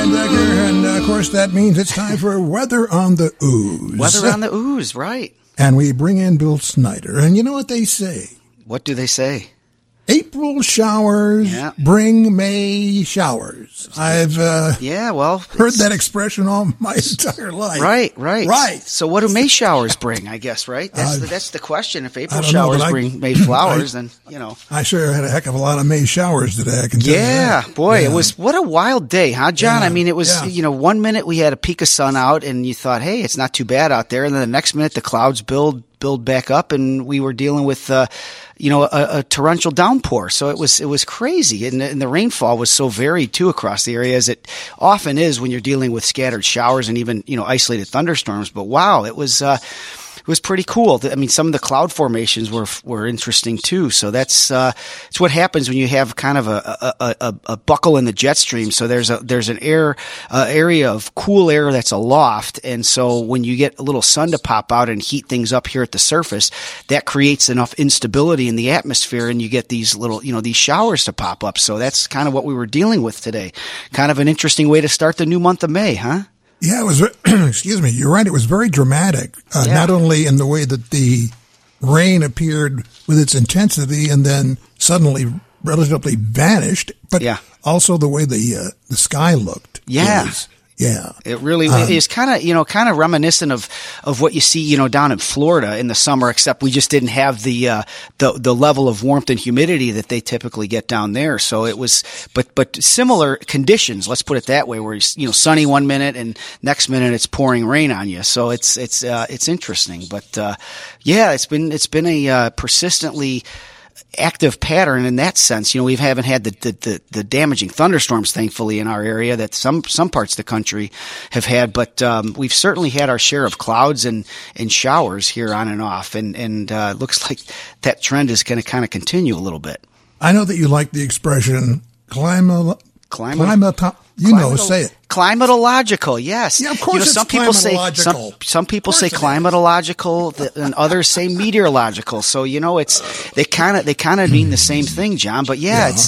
Van Decker, and of course that means it's time for Weather on the Ooze. Weather on the Ooze, right. And we bring in Bill Snyder, and you know what they say? What do they say? April showers bring May showers. I've heard that expression all my entire life. Right. So what do May showers bring, I guess, right? That's the question. If April showers bring May flowers, then, you know. I sure had a heck of a lot of May showers today, I can tell you that. It was, what a wild day, huh, John? I mean, it was, 1 minute we had a peak of sun out and you thought, hey, it's not too bad out there. And then the next minute the clouds build back up and we were dealing with, a torrential downpour. So it was crazy. And the rainfall was so varied too across the area, as it often is when you're dealing with scattered showers and even, isolated thunderstorms. But wow, it was pretty cool. I mean, some of the cloud formations were interesting too. So it's what happens when you have kind of a buckle in the jet stream. So there's an area of cool air that's aloft. And so when you get a little sun to pop out and heat things up here at the surface, that creates enough instability in the atmosphere and you get these little, these showers to pop up. So that's kind of what we were dealing with today. Kind of an interesting way to start the new month of May, huh? Yeah, it was, excuse me, you're right. It was very dramatic, not only in the way that the rain appeared with its intensity and then suddenly relatively vanished, but also the way the sky looked. It really is kind of reminiscent of what you see, down in Florida in the summer, except we just didn't have the level of warmth and humidity that they typically get down there. So it was, but similar conditions, let's put it that way, where it's, sunny 1 minute and next minute it's pouring rain on you. So it's interesting, but, it's been a persistently active pattern in that sense. We haven't had the damaging thunderstorms, thankfully, in our area that some parts of the country have had, but we've certainly had our share of clouds and showers here on and off, and looks like that trend is going to kind of continue a little bit. I know that you like the expression say it. Climatological, yes. Yeah, of course. Some people say climatological, and others say meteorological. So they kind of mean the same thing, John. But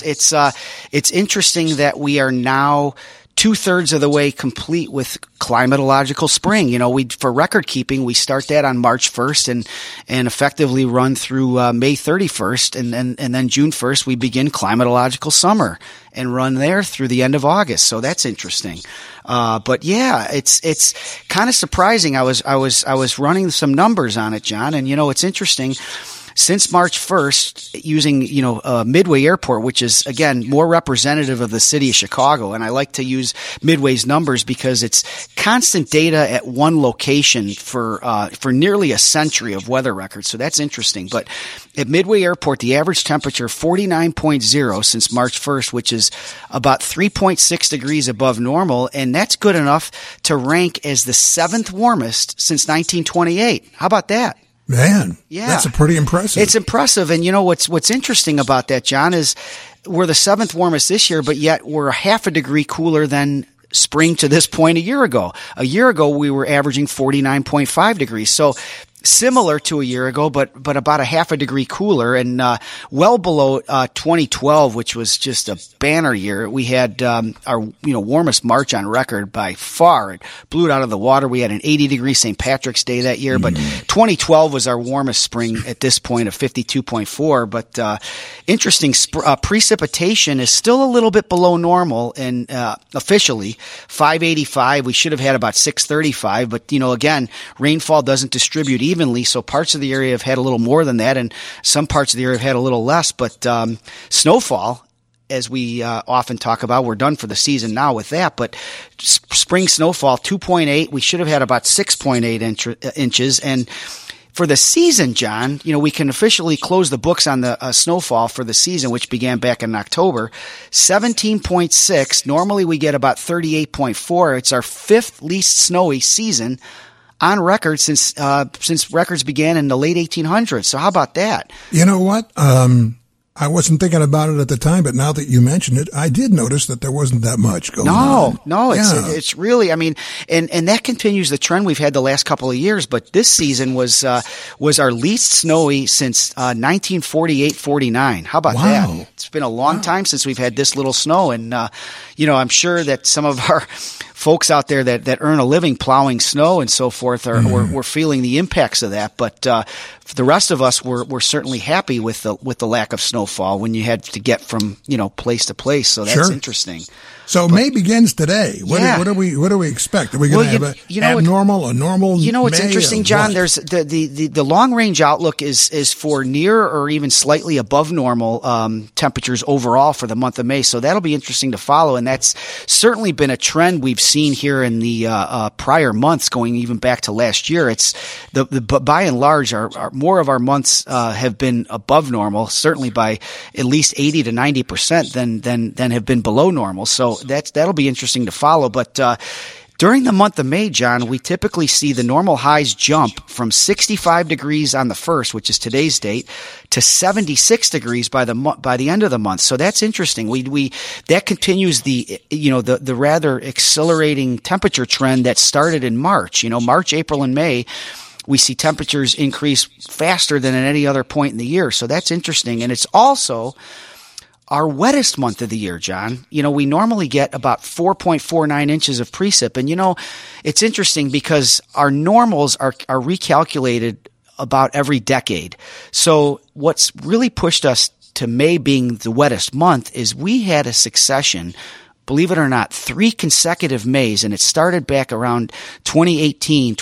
it's interesting that we are now 2/3 of the way complete with climatological spring. For record keeping, we start that on March 1st and effectively run through May 31st, and then June 1st we begin climatological summer and run there through the end of August. So that's interesting. But it's kind of surprising. I was running some numbers on it, John, and it's interesting. Since March 1st, using, Midway Airport, which is, again, more representative of the city of Chicago. And I like to use Midway's numbers because it's constant data at one location for nearly a century of weather records. So that's interesting. But at Midway Airport, the average temperature 49.0 since March 1st, which is about 3.6 degrees above normal. And that's good enough to rank as the 7th warmest since 1928. How about that? Man, that's pretty impressive. It's impressive. And what's interesting about that, John, is we're the 7th warmest this year, but yet we're half a degree cooler than spring to this point a year ago. A year ago, we were averaging 49.5 degrees. So similar to a year ago, but about a half a degree cooler and well below 2012, which was just a banner year. We had our warmest March on record by far. It blew it out of the water. We had an 80-degree St. Patrick's Day that year, but 2012 was our warmest spring at this point of 52.4. But interesting, precipitation is still a little bit below normal, and officially 585. We should have had about 635, but again, rainfall doesn't distribute evenly, so parts of the area have had a little more than that, and some parts of the area have had a little less. But snowfall, as we often talk about, we're done for the season now with that. But spring snowfall, 2.8. We should have had about 6.8 inches. And for the season, John, we can officially close the books on the snowfall for the season, which began back in October. 17.6. Normally we get about 38.4. It's our 5th least snowy season on record since records began in the late 1800s. So how about that? You know what? I wasn't thinking about it at the time, but now that you mention it, I did notice that there wasn't that much going on. No, it's really, I mean, and that continues the trend we've had the last couple of years, but this season was our least snowy since 1948-49. How about that? It's been a long time since we've had this little snow, and I'm sure that some of our folks out there that earn a living plowing snow and so forth we're feeling the impacts of that. But for the rest of us, we're certainly happy with the lack of snowfall when you had to get from place to place. So that's interesting. So May begins today. What do we expect? Are we going to have a normal? It's May interesting, John. There's the long range outlook is for near or even slightly above normal temperatures overall for the month of May. So that'll be interesting to follow, and that's certainly been a trend we've seen here in the prior months, going even back to last year. It's by and large, our more of our months have been above normal, certainly by at least 80 to 90% than have been below normal. So that'll be interesting to follow. But during the month of May, John, we typically see the normal highs jump from 65 degrees on the 1st, which is today's date, to 76 degrees by the end of the month. So that's interesting. That continues the rather accelerating temperature trend that started in March. March, April, and May, we see temperatures increase faster than at any other point in the year. So that's interesting. And it's also our wettest month of the year, John. We normally get about 4.49 inches of precip. And, it's interesting because our normals are recalculated about every decade. So what's really pushed us to May being the wettest month is we had a succession, believe it or not, 3 consecutive Mays, and it started back around 2018,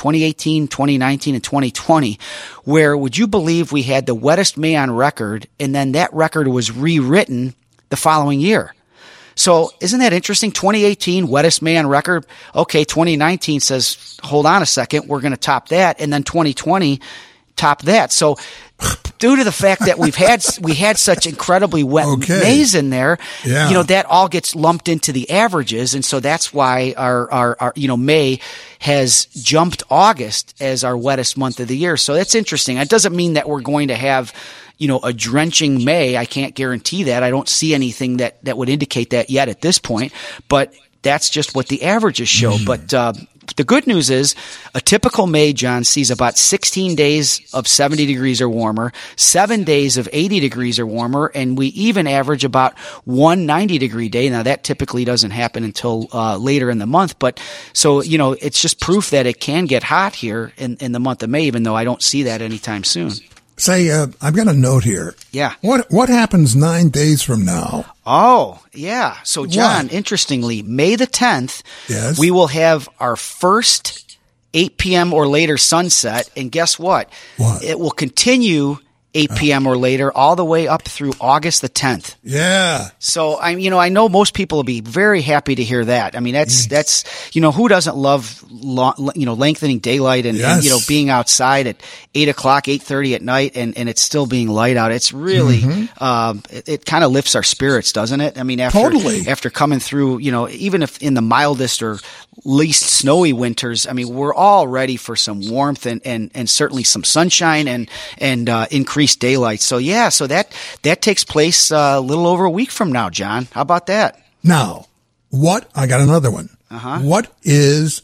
2019, and 2020, where, would you believe, we had the wettest May on record, and then that record was rewritten the following year. So isn't that interesting? 2018, wettest May on record. Okay, 2019 says, hold on a second, we're going to top that, and then 2020 top that. So due to the fact that we had such incredibly wet Mays in there, that all gets lumped into the averages, and so that's why our May has jumped August as our wettest month of the year. So that's interesting. It doesn't mean that we're going to have a drenching May. I can't guarantee that. I don't see anything that would indicate that yet at this point, but that's just what the averages show. But the good news is a typical May, John, sees about 16 days of 70 degrees or warmer, 7 days of 80 degrees or warmer, and we even average about 1 90-degree day. Now, that typically doesn't happen until later in the month, but so, it's just proof that it can get hot here in the month of May, even though I don't see that anytime soon. Say, I've got a note here. Yeah. What happens 9 days from now? Oh, yeah. So, John, interestingly, May the 10th, we will have our first 8 p.m. or later sunset. And guess what? It will continue 8 p.m. or later all the way up through August the 10th. Yeah. So I know most people will be very happy to hear that. I mean, that's who doesn't love lengthening daylight and being outside at 8 o'clock, 8:30 at night, and it's still being light out. It's really it kind of lifts our spirits, doesn't it? I mean, after coming through, even if in the mildest or least snowy winters, I mean, we're all ready for some warmth and certainly some sunshine and increased daylight. So that takes place a little over a week from now, John. How about that? Now, I got another one. What is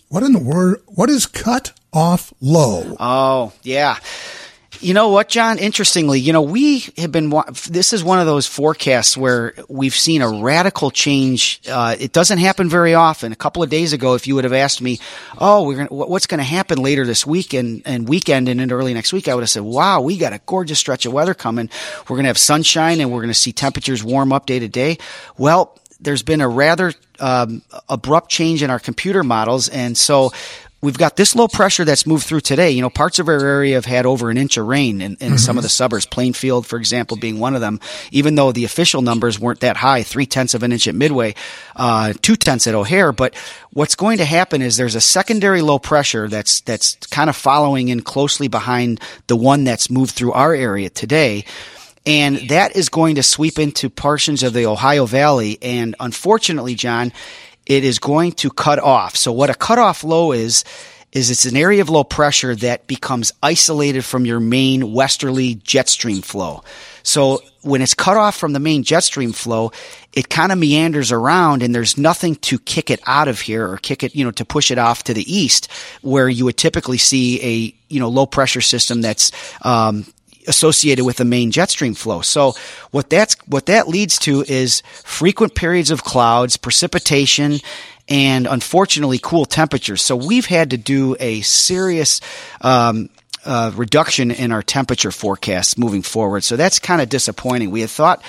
cut off low? Oh, yeah. You know what, John? Interestingly, we have been, this is one of those forecasts where we've seen a radical change. It doesn't happen very often. A couple of days ago, if you would have asked me, what's going to happen later this week and weekend and into early next week, I would have said, wow, we got a gorgeous stretch of weather coming. We're going to have sunshine and we're going to see temperatures warm up day to day. Well, there's been a rather abrupt change in our computer models, and so we've got this low pressure that's moved through today. Parts of our area have had over an inch of rain in some of the suburbs, Plainfield, for example, being one of them, even though the official numbers weren't that high, 0.3 of an inch at Midway, 0.2 at O'Hare. But what's going to happen is there's a secondary low pressure that's kind of following in closely behind the one that's moved through our area today. And that is going to sweep into portions of the Ohio Valley. And unfortunately, John, it is going to cut off. So what a cutoff low is is it's an area of low pressure that becomes isolated from your main westerly jet stream flow. So when it's cut off from the main jet stream flow, it kind of meanders around, and there's nothing to kick it out of here or kick it, to push it off to the east, where you would typically see a, low pressure system that's, associated with the main jet stream flow. So what that leads to is frequent periods of clouds, precipitation, and unfortunately cool temperatures. So we've had to do a serious reduction in our temperature forecasts moving forward. So that's kind of disappointing. We had thought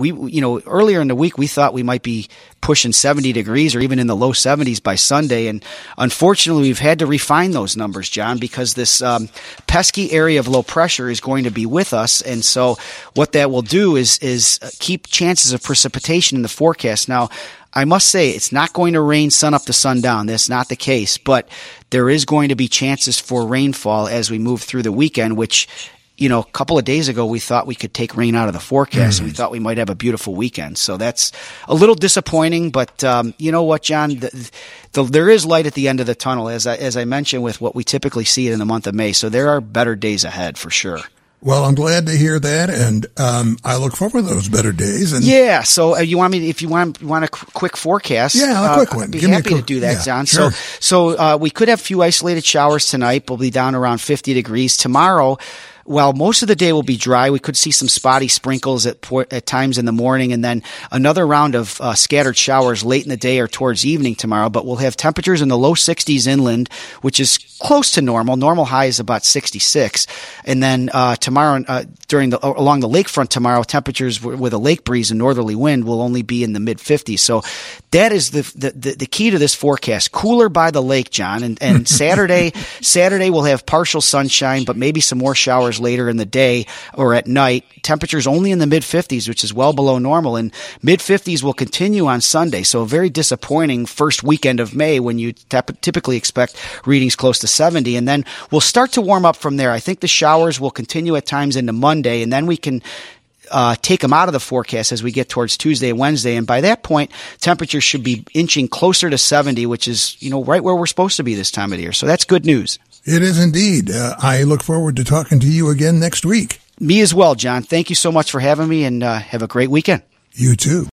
earlier in the week, we thought we might be pushing 70 degrees or even in the low 70s by Sunday. And unfortunately, we've had to refine those numbers, John, because this pesky area of low pressure is going to be with us. And so what that will do is keep chances of precipitation in the forecast. Now, I must say, it's not going to rain sun up to sundown. That's not the case, but there is going to be chances for rainfall as we move through the weekend, which, a couple of days ago, we thought we could take rain out of the forecast, and we thought we might have a beautiful weekend. So that's a little disappointing, but you know what, John? There is light at the end of the tunnel, as I mentioned, with what we typically see in the month of May. So there are better days ahead for sure. Well, I'm glad to hear that, and I look forward to those better days. And yeah, so if you want a quick forecast, a quick one. I'd be happy to do that, John. Sure. So we could have a few isolated showers tonight. We'll be down around 50 degrees tomorrow. Well, most of the day will be dry. We could see some spotty sprinkles at times in the morning, and then another round of scattered showers late in the day or towards evening tomorrow. But we'll have temperatures in the low 60s inland, which is close to normal. Normal high is about 66. And then tomorrow, along the lakefront tomorrow, temperatures with a lake breeze and northerly wind will only be in the mid 50s. So that is the key to this forecast. Cooler by the lake, John. And Saturday we'll have partial sunshine, but maybe some more showers later in the day or at night. Temperatures only in the mid 50s, which is well below normal, and mid 50s will continue on Sunday. So a very disappointing first weekend of May when you typically expect readings close to 70, and then we'll start to warm up from there. I think the showers will continue at times into Monday, and then we can take them out of the forecast as we get towards Tuesday and Wednesday. And by that point, temperatures should be inching closer to 70, which is, right where we're supposed to be this time of the year. So that's good news. It is indeed. I look forward to talking to you again next week. Me as well, John. Thank you so much for having me, and have a great weekend. You too.